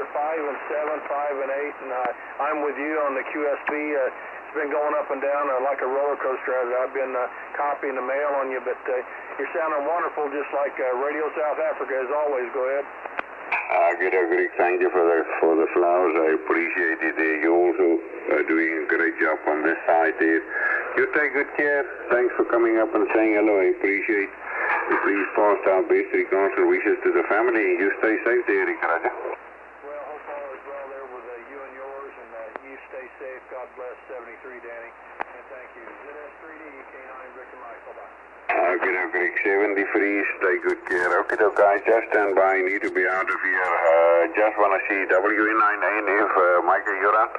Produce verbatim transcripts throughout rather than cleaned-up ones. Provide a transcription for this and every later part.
you're five and seven, five and eight, and I, I'm with you on the Q S B. Uh, it's been going up and down uh, like a roller coaster. I've been uh, copying the mail on you, but uh, you're sounding wonderful, just like uh, Radio South Africa as always. Go ahead. Uh, good, uh, Greg. Thank you for the for the flowers. I appreciate it. Uh, you're also uh, doing a great job on this side there. You take good care. Thanks for coming up and saying hello. I appreciate it. Please pass our best regards and wishes to the family. You stay safe there, Ricardo. Well, hope all is well there with uh, you and yours, and uh, you stay safe. God bless seventy-three, Danny. And thank you. Z S three D, K nine, Victor Michael. Bye. Okay, okay, seventy-three, stay good care. Okay, okay, guys, just stand by. Need to be out of here. Uh, just want to see W nine N if uh, Mike, you're out.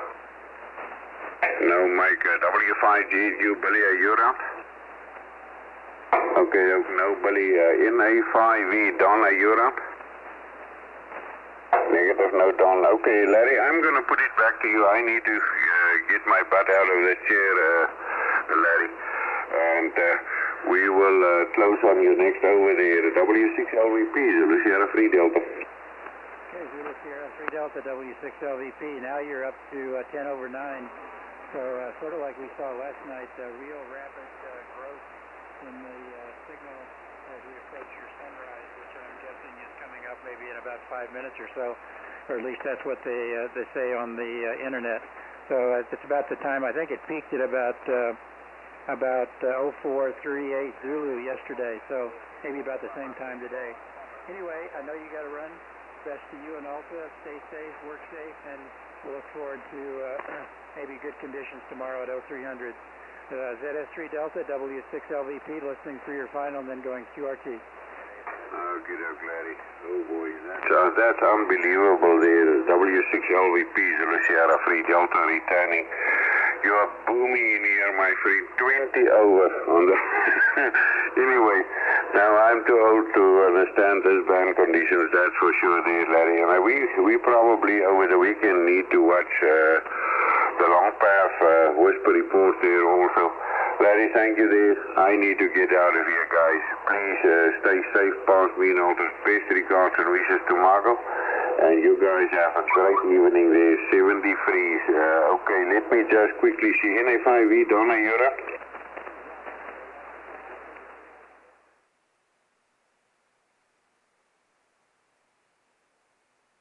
No, Mike, uh, W five G U, Billy, uh, you're out. Okay, no, Billy, uh, N A five E, Don, uh, you're out. Negative, no, Don. Okay, Larry, I'm going to put it back to you. I need to uh, get my butt out of the chair, uh, Larry. And uh, we will uh, close on you next over there. W six L V P, Zulu Sierra three Delta. Okay, Zulu Sierra three Delta, W six L V P. Now you're up to uh, ten over nine. So uh, sort of like we saw last night, uh, real rapid uh, growth in the uh, signal as we approach your sunrise, which I'm guessing is coming up maybe in about five minutes or so, or at least that's what they uh, they say on the uh, internet. So uh, it's about the time. I think it peaked at about uh, about uh, oh four thirty-eight Zulu yesterday, so maybe about the same time today. Anyway, I know you got to run. Best to you and Alta. Stay safe, work safe, and we'll look forward to uh, maybe good conditions tomorrow at oh three hundred. Uh, Z S three Delta, W six L V P, listening for your final and then going Q R T. Oh, good up, Larry. Oh, boy. That's, uh, that's unbelievable there. W six L V P, Zulu Sierra three Delta returning. You are booming in here, my friend. twenty over on the... Anyway, now I'm too old to understand those band conditions, that's for sure there, Larry. And we, we probably over the weekend need to watch... Uh, the long path uh, whisper report there also. Larry, thank you there. I need to get out of here, guys. Please uh, stay safe, pass me and all the best regards and wishes to Marco. And you guys have a great evening there. seventy-three. Uh, okay, let me just quickly see. N A five E, Donna, you're up.